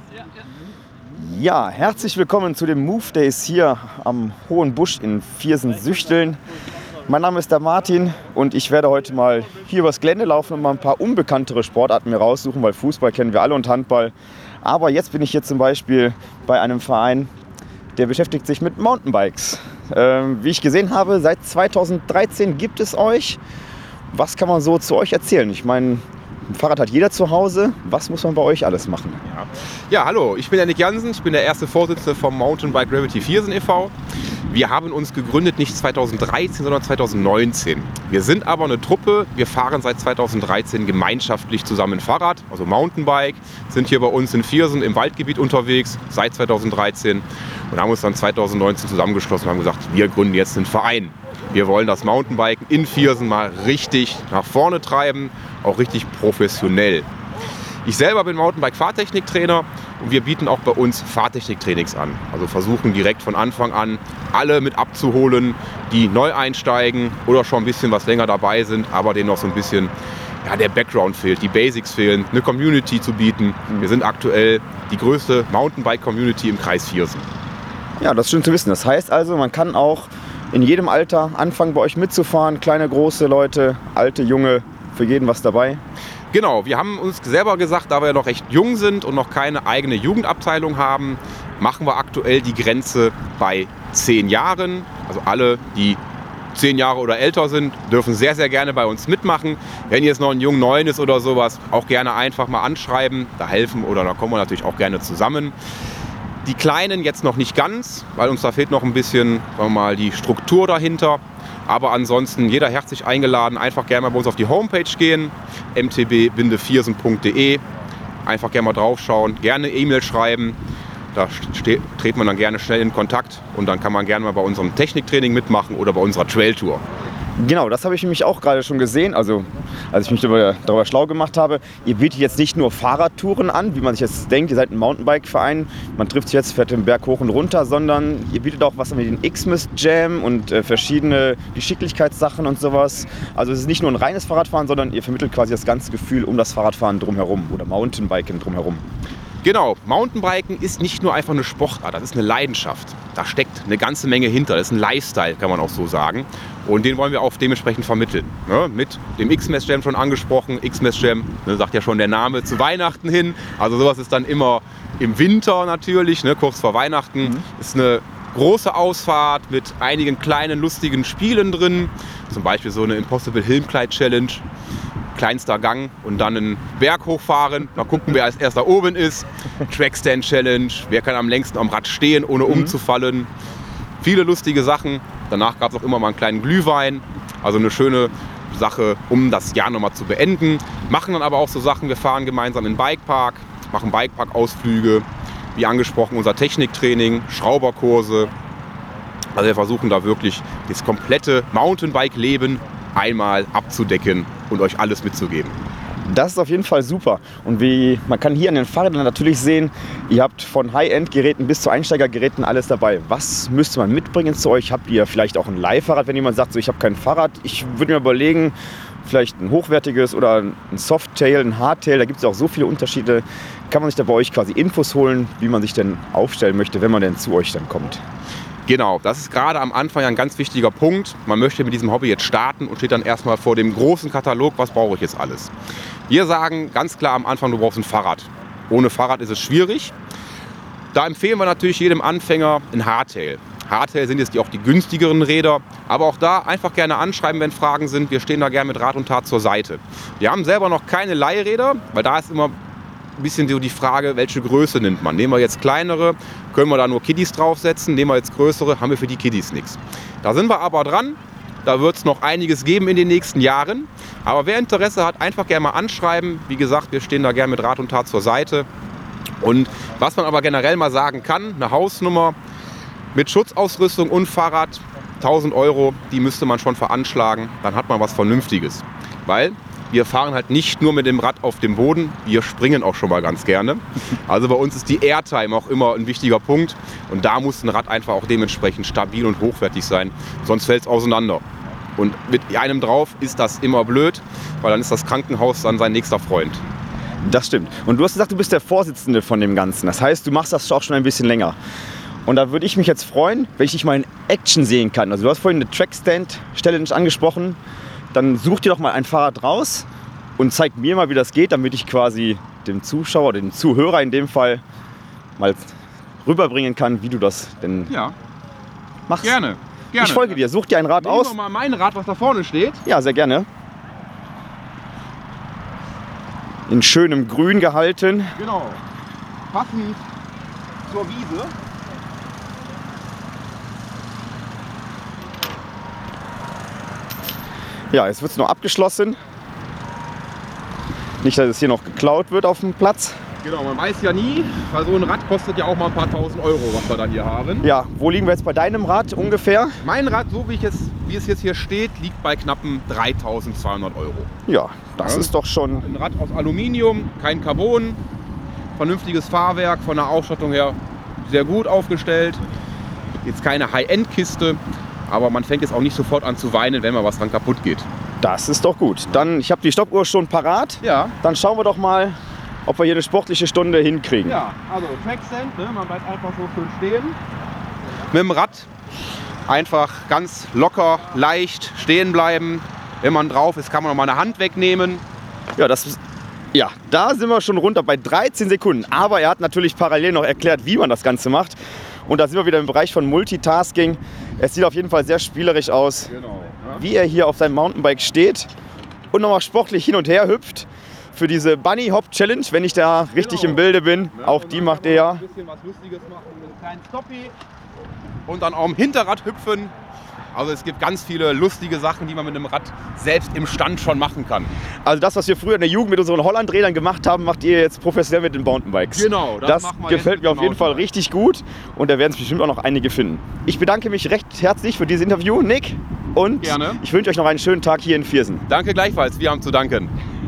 Ja, herzlich willkommen zu den Move Days hier am Hohen Busch in Viersen-Süchteln. Mein Name ist der Martin und ich werde heute mal hier übers Gelände laufen und mal ein paar unbekanntere Sportarten mir raussuchen, weil Fußball kennen wir alle und Handball. Aber jetzt bin ich hier zum Beispiel bei einem Verein, der beschäftigt sich mit Mountainbikes. Wie ich gesehen habe, seit 2013 gibt es euch. Was kann man so zu euch erzählen? Ich meine, ein Fahrrad hat jeder zu Hause. Was muss man bei euch alles machen? Ja, hallo, ich bin der Nick Jansen. Ich bin der erste Vorsitzende vom Mountainbike Gravity Viersen e.V. Wir haben uns gegründet nicht 2013, sondern 2019. Wir sind aber eine Truppe. Wir fahren seit 2013 gemeinschaftlich zusammen Fahrrad, also Mountainbike, sind hier bei uns in Viersen im Waldgebiet unterwegs seit 2013 und haben uns dann 2019 zusammengeschlossen und haben gesagt, wir gründen jetzt einen Verein. Wir wollen das Mountainbiken in Viersen mal richtig nach vorne treiben, auch richtig professionell. Ich selber bin Mountainbike-Fahrtechniktrainer und wir bieten auch bei uns Fahrtechniktrainings an. Also versuchen direkt von Anfang an alle mit abzuholen, die neu einsteigen oder schon ein bisschen was länger dabei sind, aber denen noch so ein bisschen der Background fehlt, die Basics fehlen, eine Community zu bieten. Wir sind aktuell die größte Mountainbike-Community im Kreis Viersen. Ja, das ist schön zu wissen. Das heißt also, man kann auch in jedem Alter anfangen, bei euch mitzufahren. Kleine, große Leute, alte, junge, für jeden was dabei. Genau, wir haben uns selber gesagt, da wir noch recht jung sind und noch keine eigene Jugendabteilung haben, machen wir aktuell die Grenze bei 10 Jahren. Also alle, die 10 Jahre oder älter sind, dürfen sehr, sehr gerne bei uns mitmachen. Wenn jetzt noch ein Jung 9 ist oder sowas, auch gerne einfach mal anschreiben, da helfen oder da kommen wir natürlich auch gerne zusammen. Die Kleinen jetzt noch nicht ganz, weil uns da fehlt noch ein bisschen, sagen wir mal, die Struktur dahinter. Aber ansonsten jeder herzlich eingeladen, einfach gerne mal bei uns auf die Homepage gehen, mtb-viersen.de. Einfach gerne mal draufschauen, gerne E-Mail schreiben. Da tritt man dann gerne schnell in Kontakt und dann kann man gerne mal bei unserem Techniktraining mitmachen oder bei unserer Trailtour. Genau, das habe ich nämlich auch gerade schon gesehen, also als ich mich darüber schlau gemacht habe. Ihr bietet jetzt nicht nur Fahrradtouren an, wie man sich jetzt denkt, ihr seid ein Mountainbike-Verein, man trifft sich jetzt, fährt den Berg hoch und runter, sondern ihr bietet auch was mit den Xmas Jam und verschiedene Geschicklichkeitssachen und sowas. Also es ist nicht nur ein reines Fahrradfahren, sondern ihr vermittelt quasi das ganze Gefühl um das Fahrradfahren drumherum oder Mountainbiken drumherum. Genau, Mountainbiken ist nicht nur einfach eine Sportart, das ist eine Leidenschaft. Da steckt eine ganze Menge hinter, das ist ein Lifestyle, kann man auch so sagen. Und den wollen wir auch dementsprechend vermitteln. Ne? Mit dem Xmas Jam schon angesprochen, Xmas Jam, sagt ja schon der Name, zu Weihnachten hin. Also sowas ist dann immer im Winter natürlich, ne? Kurz vor Weihnachten. Ist eine große Ausfahrt mit einigen kleinen lustigen Spielen drin. Zum Beispiel so eine Impossible Hilmkleid Challenge. Kleinster Gang und dann einen Berg hochfahren. Da gucken, wer als erster oben ist. Trackstand Challenge. Wer kann am längsten am Rad stehen, ohne umzufallen. Viele lustige Sachen. Danach gab es auch immer mal einen kleinen Glühwein. Also eine schöne Sache, um das Jahr nochmal zu beenden. Machen dann aber auch so Sachen, wir fahren gemeinsam in den Bikepark, machen Bikepark-Ausflüge. Wie angesprochen, unser Techniktraining, Schrauberkurse. Also wir versuchen da wirklich das komplette Mountainbike-Leben einmal abzudecken und euch alles mitzugeben. Das ist auf jeden Fall super. Und man kann hier an den Fahrrädern natürlich sehen, ihr habt von High-End-Geräten bis zu Einsteigergeräten alles dabei. Was müsste man mitbringen zu euch? Habt ihr vielleicht auch ein Leihfahrrad, wenn jemand sagt, so, ich habe kein Fahrrad? Ich würde mir überlegen, vielleicht ein hochwertiges oder ein Softtail, ein Hardtail. Da gibt es auch so viele Unterschiede. Kann man sich da bei euch quasi Infos holen, wie man sich denn aufstellen möchte, wenn man denn zu euch dann kommt? Genau, das ist gerade am Anfang ein ganz wichtiger Punkt. Man möchte mit diesem Hobby jetzt starten und steht dann erstmal vor dem großen Katalog, was brauche ich jetzt alles. Wir sagen ganz klar am Anfang, du brauchst ein Fahrrad. Ohne Fahrrad ist es schwierig. Da empfehlen wir natürlich jedem Anfänger ein Hardtail. Hardtail sind jetzt auch die günstigeren Räder, aber auch da einfach gerne anschreiben, wenn Fragen sind. Wir stehen da gerne mit Rat und Tat zur Seite. Wir haben selber noch keine Leihräder, weil da ist immer ein bisschen so die Frage, welche Größe nimmt man. Nehmen wir jetzt kleinere, können wir da nur Kiddies draufsetzen. Nehmen wir jetzt größere, haben wir für die Kiddies nichts. Da sind wir aber dran. Da wird es noch einiges geben in den nächsten Jahren. Aber wer Interesse hat, einfach gerne mal anschreiben. Wie gesagt, wir stehen da gerne mit Rat und Tat zur Seite. Und was man aber generell mal sagen kann, eine Hausnummer mit Schutzausrüstung und Fahrrad, 1.000 €, die müsste man schon veranschlagen. Dann hat man was Vernünftiges. Weil wir fahren halt nicht nur mit dem Rad auf dem Boden, wir springen auch schon mal ganz gerne. Also bei uns ist die Airtime auch immer ein wichtiger Punkt. Und da muss ein Rad einfach auch dementsprechend stabil und hochwertig sein, sonst fällt es auseinander. Und mit einem drauf ist das immer blöd, weil dann ist das Krankenhaus dann sein nächster Freund. Das stimmt. Und du hast gesagt, du bist der Vorsitzende von dem Ganzen. Das heißt, du machst das auch schon ein bisschen länger. Und da würde ich mich jetzt freuen, wenn ich dich mal in Action sehen kann. Also du hast vorhin eine Trackstand-Challenge angesprochen. Dann such dir doch mal ein Fahrrad raus und zeig mir mal, wie das geht, damit ich quasi dem Zuschauer, dem Zuhörer in dem Fall, mal rüberbringen kann, wie du das denn machst. Gerne. Ich folge dir. Such dir ein Rad aus. Nehmen wir mal mein Rad, was da vorne steht. Ja, sehr gerne. In schönem Grün gehalten. Genau. Passend zur Wiese. Ja, jetzt wird es noch abgeschlossen. Nicht, dass es hier noch geklaut wird auf dem Platz. Genau, man weiß ja nie, weil so ein Rad kostet ja auch mal ein paar tausend Euro, was wir dann hier haben. Ja, wo liegen wir jetzt bei deinem Rad ungefähr? Mein Rad, so wie es jetzt hier steht, liegt bei knappen 3.200 Euro. Ja, das ist doch schon... Ein Rad aus Aluminium, kein Carbon, vernünftiges Fahrwerk, von der Ausstattung her sehr gut aufgestellt. Jetzt keine High-End-Kiste, aber man fängt jetzt auch nicht sofort an zu weinen, wenn mal was dran kaputt geht. Das ist doch gut. Dann, ich habe die Stoppuhr schon parat. Ja. Dann schauen wir doch mal, ob wir hier eine sportliche Stunde hinkriegen. Ja, also Trackstand, ne? Man bleibt einfach so schön stehen. Mit dem Rad einfach ganz locker, leicht stehen bleiben. Wenn man drauf ist, kann man noch mal eine Hand wegnehmen. Ja, da sind wir schon runter bei 13 Sekunden. Aber er hat natürlich parallel noch erklärt, wie man das Ganze macht. Und da sind wir wieder im Bereich von Multitasking. Es sieht auf jeden Fall sehr spielerisch aus, Genau. Ja. wie er hier auf seinem Mountainbike steht und nochmal sportlich hin und her hüpft. Für diese Bunny Hop Challenge, wenn ich da richtig im Bilde bin. Ja, Auch die macht er ja. Ein bisschen was Lustiges machen mit einem kleinen Stoppie. Und dann auch im Hinterrad hüpfen. Also es gibt ganz viele lustige Sachen, die man mit einem Rad selbst im Stand schon machen kann. Also das, was wir früher in der Jugend mit unseren Hollandrädern gemacht haben, macht ihr jetzt professionell mit den Mountainbikes. Genau, Das machen wir gefällt jetzt mir mit auf jeden dem Fall Mountainbike. richtig gut und da werden es bestimmt auch noch einige finden. Ich bedanke mich recht herzlich für dieses Interview, Nick. Und Gerne. ich wünsche euch noch einen schönen Tag hier in Viersen. Danke gleichfalls, wir haben zu danken.